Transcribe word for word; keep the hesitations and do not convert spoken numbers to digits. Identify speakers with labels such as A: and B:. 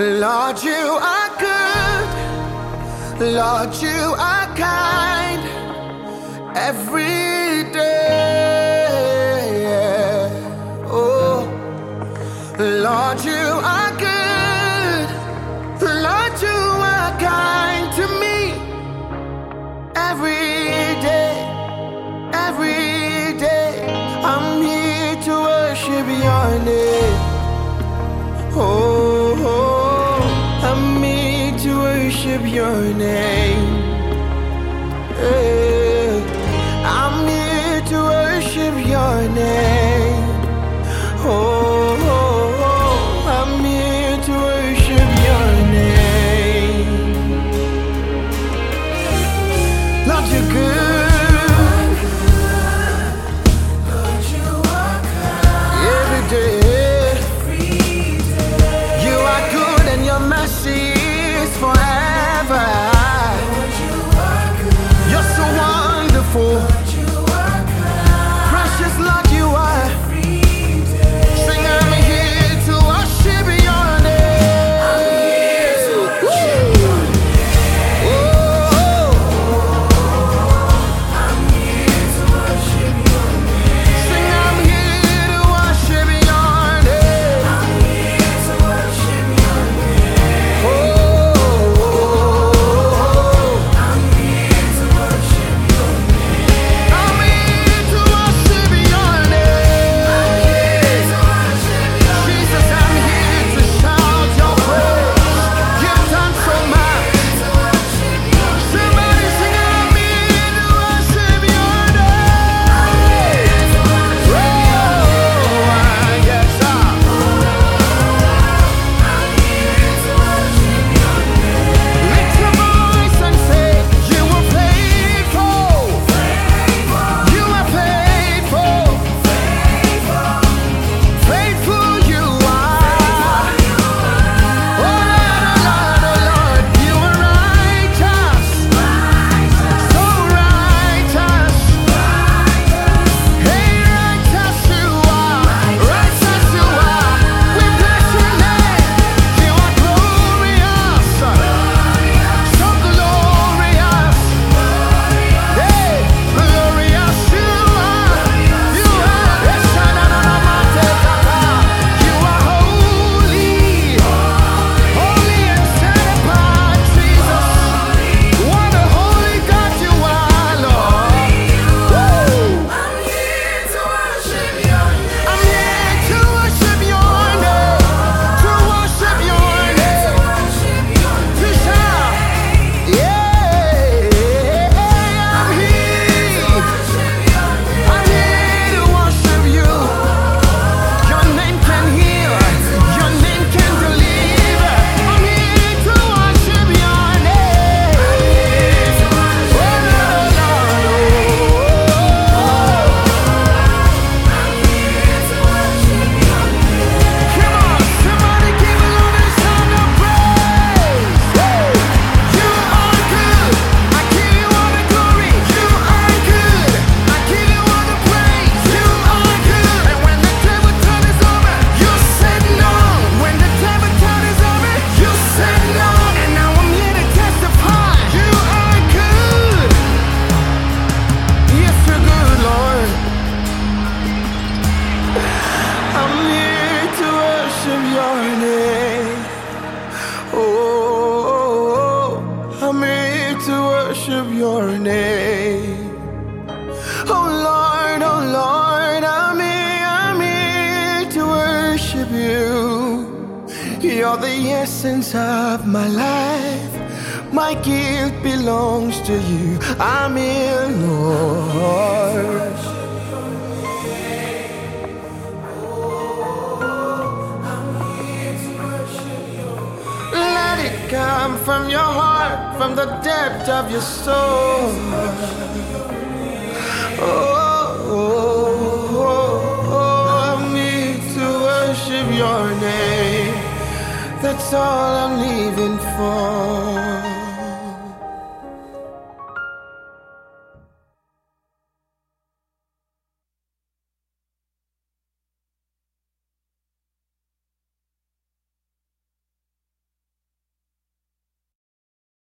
A: Lord, you are good. Lord, you are kind. Every day. Oh, Lord, you are good. Lord, you are kind to me. Every day, every day, I'm here to worship your name. Oh, oh, I'm here to worship your name. Hey, I'm here to worship your name. Oh, oh, oh, I'm here to worship your name. Lord, you're good.
B: Lord, you are kind.
A: Every day. Your mercy is forever.
B: Lord, you are good.
A: You're so wonderful.
B: Lord, you are kind.
A: Precious Lord, you are.
B: Every day.
A: Sing, I'm here to worship your name.
B: I'm here to worship your name.
A: Oh,
B: I'm here to worship your name.
A: sing, I'm here to worship your name.
B: I'm here to worship your name.
A: Oh,
B: I'm here to worship your name.
A: I'm here to worship your name.
B: I'm here to worship your name.
A: Jesus, I'm here to shout your praise. You've done so much.
B: To worship your name.
A: Somebody sing, I'm here to worship your
B: I'm here
A: name.
B: to worship your name.
A: Oh, yes, sir.
B: I'm here to worship your name.
A: Lift your voice and say, you are faithful. You are faithful. Faithful you are. Oh, Lord, oh, Lord, oh, Lord, you are righteous. So righteous. Hey, righteous you are. Righteous you are. We bless your name. You are glorious. So glorious. Hey, glorious you are. You are. You are holy. Holy and set apart, Jesus. What a holy God you are, Lord. Woo!
B: I'm here to worship your name.
A: I'm here to worship your name. To worship your name.
B: Worship your
A: To shout. Yeah. I'm here.
B: worship your name.
A: I'm here to worship you. Your name can heal. Your name can deliver. I'm here to worship your name.
B: To worship
A: Oh, Lord,
B: I'm here to worship your name.
A: come on, somebody give a Lord a sound of praise. Woo! You are good. I give you all the glory. You are good. I give you all the praise. You are good. And when the table turn is over, you said no. When the table turn is over, you said no. And now I'm here to testify. You are good. Yes, you're good, Lord. I'm here to worship your name. Oh, I'm here to worship your name. Oh Lord, oh Lord, I'm here, I'm here to worship you. You're the essence of my life. My gift belongs to you. I'm here, Lord. Let it come from your heart, from the depth of your soul. Oh, oh, oh, oh, I'm here to worship your name. That's all I'm living for.